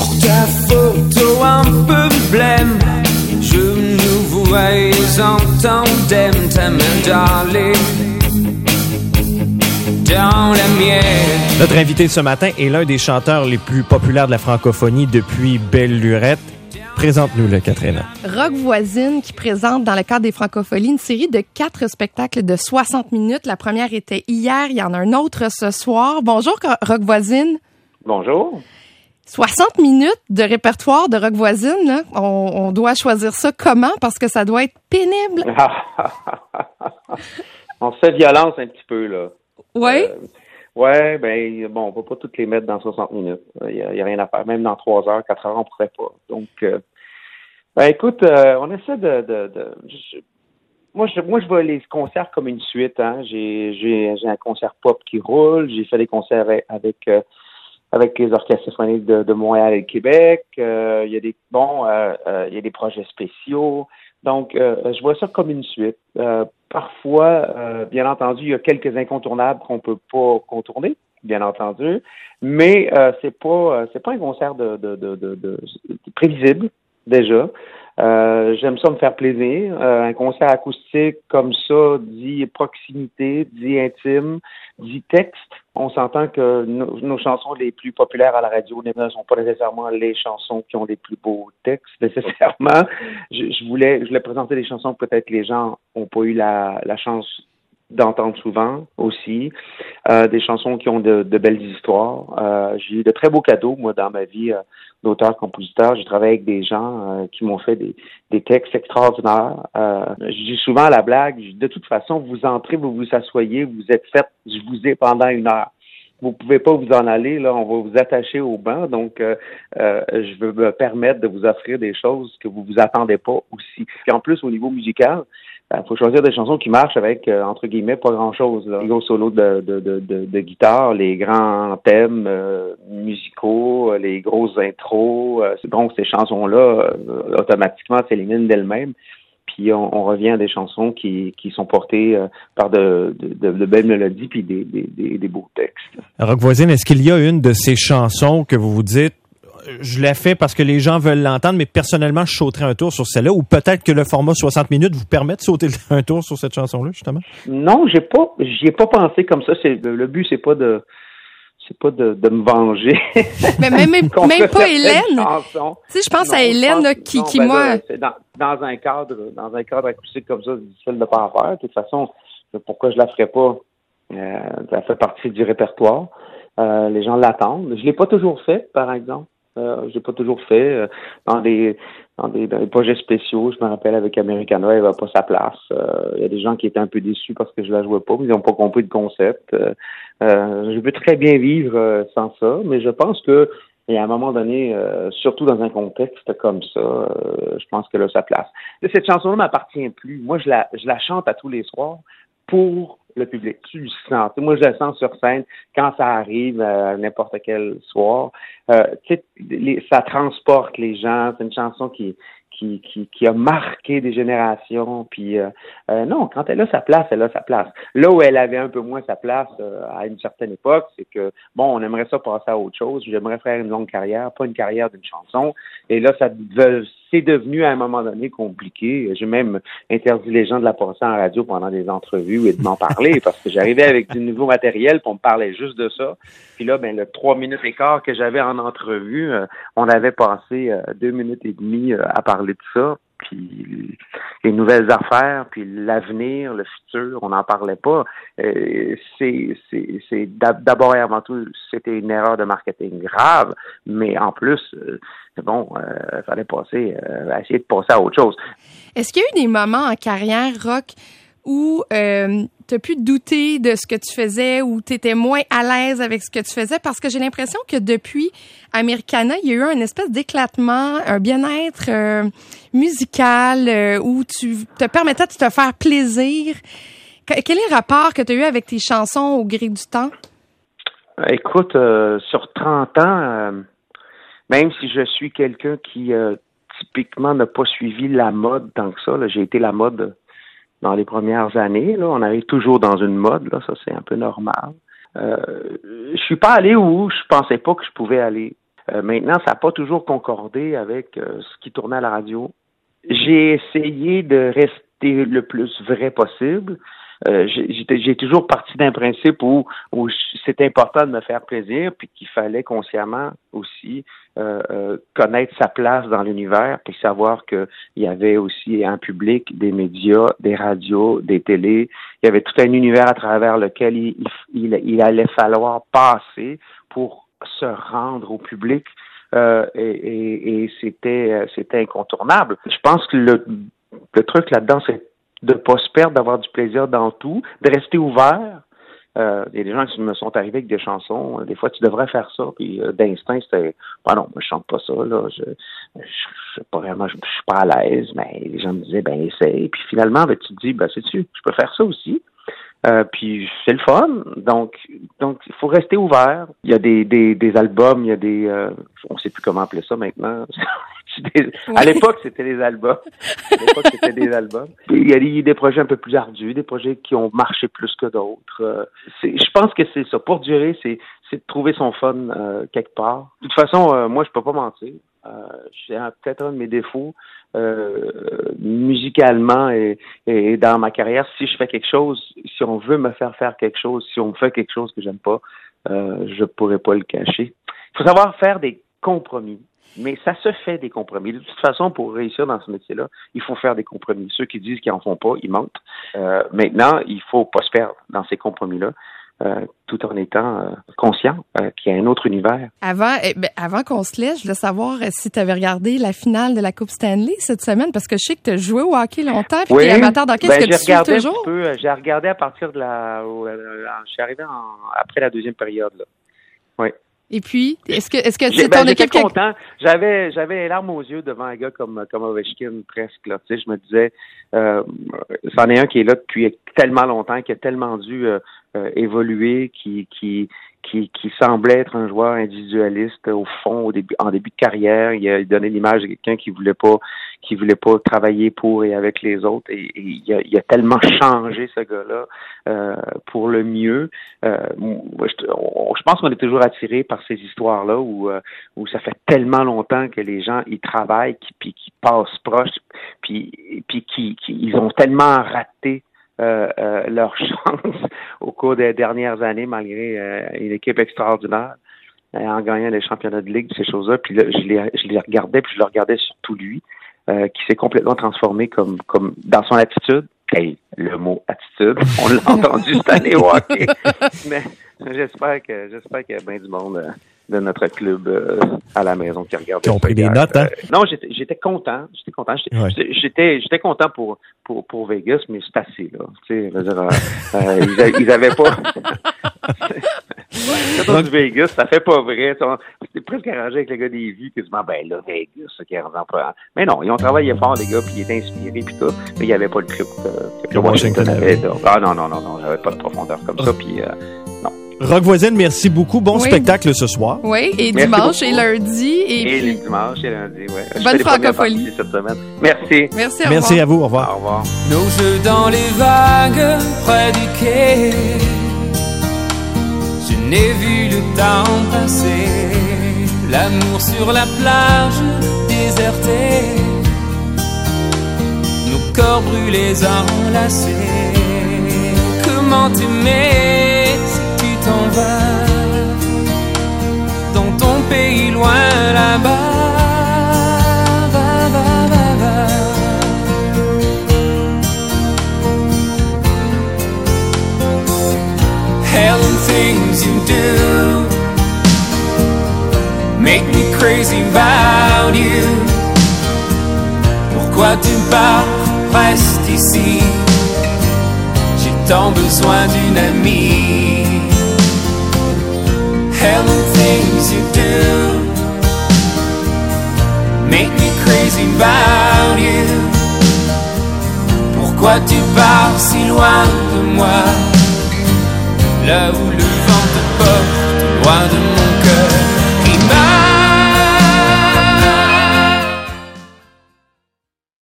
Sur ta photo un peu blême, je nous vois en tandem, ta main d'aller dans la mienne. Notre invité ce matin est l'un des chanteurs les plus populaires de la francophonie depuis Belle Lurette. Présente-nous-le, Catherine. Rock Voisine qui présente dans le cadre des Francopholies une série de 4 spectacles de 60 minutes. La première était hier, il y en a un autre ce soir. Bonjour, Rock Voisine. Bonjour. 60 minutes de répertoire de Rock Voisine, là. On doit choisir ça comment? Parce que ça doit être pénible. On se fait violence un petit peu, là. Oui? Ouais, ben bon, on peut pas toutes les mettre dans 60 minutes. Il y a rien à faire. Même dans 3 heures, 4 heures, on pourrait pas. Donc, ben écoute, on essaie Moi, je vois les concerts comme une suite. Hein. J'ai un concert pop qui roule. J'ai fait des concerts avec les orchestres symphoniques de Montréal et de Québec. Il y a des projets spéciaux. Donc, je vois ça comme une suite. Parfois, bien entendu, il y a quelques incontournables qu'on peut pas contourner, bien entendu, mais c'est pas un concert de prévisible déjà. J'aime ça me faire plaisir. Un concert acoustique comme ça dit proximité, dit intime, dit texte. On s'entend que nos chansons les plus populaires à la radio ne sont pas nécessairement les chansons qui ont les plus beaux textes, nécessairement. Je voulais présenter des chansons que peut-être les gens n'ont pas eu la chance d'entendre souvent aussi. Des chansons qui ont de belles histoires. J'ai eu de très beaux cadeaux, moi, dans ma vie d'auteur-compositeur. J'ai travaillé avec des gens qui m'ont fait des textes extraordinaires. Je dis souvent à la blague, de toute façon, vous entrez, vous vous asseyez, vous êtes fait, je vous ai pendant 1 heure. Vous pouvez pas vous en aller, là, on va vous attacher au banc, donc je veux me permettre de vous offrir des choses que vous vous attendez pas aussi. Puis en plus, au niveau musical, faut choisir des chansons qui marchent avec, entre guillemets, pas grand-chose. Là. Les gros solos de guitare, les grands thèmes musicaux, les grosses intros. Donc, ces chansons-là, automatiquement, s'éliminent d'elles-mêmes. Puis on revient à des chansons qui sont portées par de belles mélodies puis des beaux textes. Rock Voisine, est-ce qu'il y a une de ces chansons que vous vous dites je la fais parce que les gens veulent l'entendre, mais personnellement, je sauterais un tour sur celle-là, ou peut-être que le format 60 minutes vous permet de sauter un tour sur cette chanson-là, justement? Non, j'y ai pas pensé comme ça. Le but, c'est pas de me venger. Mais même pas Hélène. Tu sais, je pense à Hélène, moi... C'est dans un cadre acoustique comme ça, c'est difficile de ne pas en faire. De toute façon, pourquoi je la ferais pas? Ça fait partie du répertoire. Les gens l'attendent. Je l'ai pas toujours fait, par exemple. Je l'ai pas toujours fait. Dans des projets spéciaux, je me rappelle avec Americana, elle n'avait pas sa place. Il y a des gens qui étaient un peu déçus parce que je la jouais pas, mais ils n'ont pas compris le concept. Je peux très bien vivre sans ça, mais je pense que et à un moment donné, surtout dans un contexte comme ça, je pense que là, ça place. Cette chanson-là m'appartient plus. Moi, je la chante à tous les soirs pour le public. Tu le sens. Moi, je la sens sur scène quand ça arrive n'importe quel soir. Ça transporte les gens. C'est une chanson qui a marqué des générations. Puis non, quand elle a sa place, elle a sa place. Là où elle avait un peu moins sa place à une certaine époque, c'est que, bon, on aimerait ça passer à autre chose. J'aimerais faire une longue carrière, pas une carrière d'une chanson. Et là, c'est devenu à un moment donné compliqué. J'ai même interdit les gens de la passer en radio pendant des entrevues et de m'en parler parce que j'arrivais avec du nouveau matériel puis on me parlait juste de ça. Puis là, le 3 minutes et quart que j'avais en entrevue, on avait passé 2 minutes et demie à parler de ça. Puis les nouvelles affaires, puis l'avenir, le futur, on n'en parlait pas. C'est d'abord et avant tout, c'était une erreur de marketing grave, mais en plus, fallait essayer de passer à autre chose. Est-ce qu'il y a eu des moments en carrière, Rock, où tu as pu douter de ce que tu faisais ou tu étais moins à l'aise avec ce que tu faisais? Parce que j'ai l'impression que depuis Americana, il y a eu un espèce d'éclatement, un bien-être musical où tu te permettais de te faire plaisir. Quel est le rapport que tu as eu avec tes chansons au gré du temps? Écoute, sur 30 ans, même si je suis quelqu'un qui typiquement n'a pas suivi la mode tant que ça, là, j'ai été la mode dans les années, là, on arrive toujours dans une mode, là, ça c'est un peu normal. Je suis pas allé où je pensais pas que je pouvais aller. Maintenant, ça n'a pas toujours concordé avec ce qui tournait à la radio. J'ai essayé de rester le plus vrai possible. J'ai toujours parti d'un principe où c'était important de me faire plaisir, puis qu'il fallait consciemment aussi connaître sa place dans l'univers, puis savoir qu'il y avait aussi un public, des médias, des radios, des télés. Il y avait tout un univers à travers lequel il allait falloir passer pour se rendre au public. Et c'était incontournable. Je pense que le truc là-dedans, c'est de pas se perdre, d'avoir du plaisir dans tout, de rester ouvert. Il y a des gens qui me sont arrivés avec des chansons. Des fois, tu devrais faire ça. Puis d'instinct, c'était non, moi je chante pas ça. Là, je suis pas vraiment, je suis pas à l'aise. Mais les gens me disaient, essaye. Puis finalement, tu te dis, sais-tu, je peux faire ça aussi. Puis c'est le fun. Donc il faut rester ouvert. Il y a des albums, il y a des on sait plus comment appeler ça maintenant. À l'époque, c'était des albums. Il y a des projets un peu plus ardus, des projets qui ont marché plus que d'autres. Je pense que c'est ça. Pour durer, c'est de trouver son fun quelque part. De toute façon, moi, je peux pas mentir. C'est peut-être un de mes défauts musicalement et dans ma carrière. Si je fais quelque chose, si on veut me faire quelque chose, si on me fait quelque chose que j'aime pas, je pourrais pas le cacher. Il faut savoir faire des compromis. Mais ça se fait des compromis. De toute façon, pour réussir dans ce métier-là, il faut faire des compromis. Ceux qui disent qu'ils en font pas, ils mentent. Maintenant, il faut pas se perdre dans ces compromis-là. Tout en étant conscient qu'il y a un autre univers. Avant qu'on se laisse, je voulais savoir si tu avais regardé la finale de la Coupe Stanley cette semaine, parce que je sais que tu as joué au hockey longtemps, puis tu es amateur d'hockey. Est-ce que tu suis toujours? J'ai regardé à partir de je suis arrivé après la deuxième période. Là. Oui. Et puis, est-ce que c'est ton équipe? J'étais content. J'avais les larmes aux yeux devant un gars comme Ovechkin, presque. Là. Tu sais, je me disais, c'en est un qui est là depuis tellement longtemps, qui a tellement dû évoluer, qui semblait être un joueur individualiste au fond, en début de carrière. Il donnait l'image de quelqu'un qui voulait pas travailler pour et avec les autres. Et il a tellement changé, ce gars-là, pour le mieux. Je pense qu'on est toujours attiré par ces histoires-là où ça fait tellement longtemps que les gens y travaillent, qui passent proche, puis ils ont tellement raté leur chance au cours des dernières années, malgré une équipe extraordinaire, en gagnant les championnats de ligue, ces choses-là. Puis là, je les regardais, puis je le regardais surtout lui, qui s'est complètement transformé comme dans son attitude. Hey, le mot attitude, on l'a entendu cette année au hockey. Mais j'espère qu'il y a bien du monde de notre club à la maison qui regarde. Qui ont pris des notes, hein? Non, j'étais content. J'étais content pour Vegas, mais c'est assez, là. Tu sais, je veux dire, ils avaient pas. Quand du Vegas, ça fait pas vrai. C'était presque arrangé avec le gars des vues, quasiment, Vegas, ça qui est pas. Mais non, ils ont travaillé fort, les gars, puis ils étaient inspirés, puis tout. Mais il n'y avait pas le club que Washington avait. Ah non, j'avais pas de profondeur comme ça, puis non. Rock Voisine, merci beaucoup. Bon spectacle ce soir. Oui, et dimanche et lundi. Et les dimanches et lundi, oui. Bonne francophonie cette semaine. Merci. Merci à vous. Au revoir. Au revoir. Nos jeux dans les vagues près du quai. Je n'ai vu le temps passer. L'amour sur la plage désertée. Nos corps brûlés enlacés. Comment t'aimer? T'en vas dans ton pays loin là-bas. Va. Hell and things you do make me crazy about you. Pourquoi tu pars? Reste ici. J'ai tant besoin d'une amie. Hell and things you do make me crazy about you. Pourquoi tu pars si loin de moi? Là où le vent te porte, loin de mon cœur.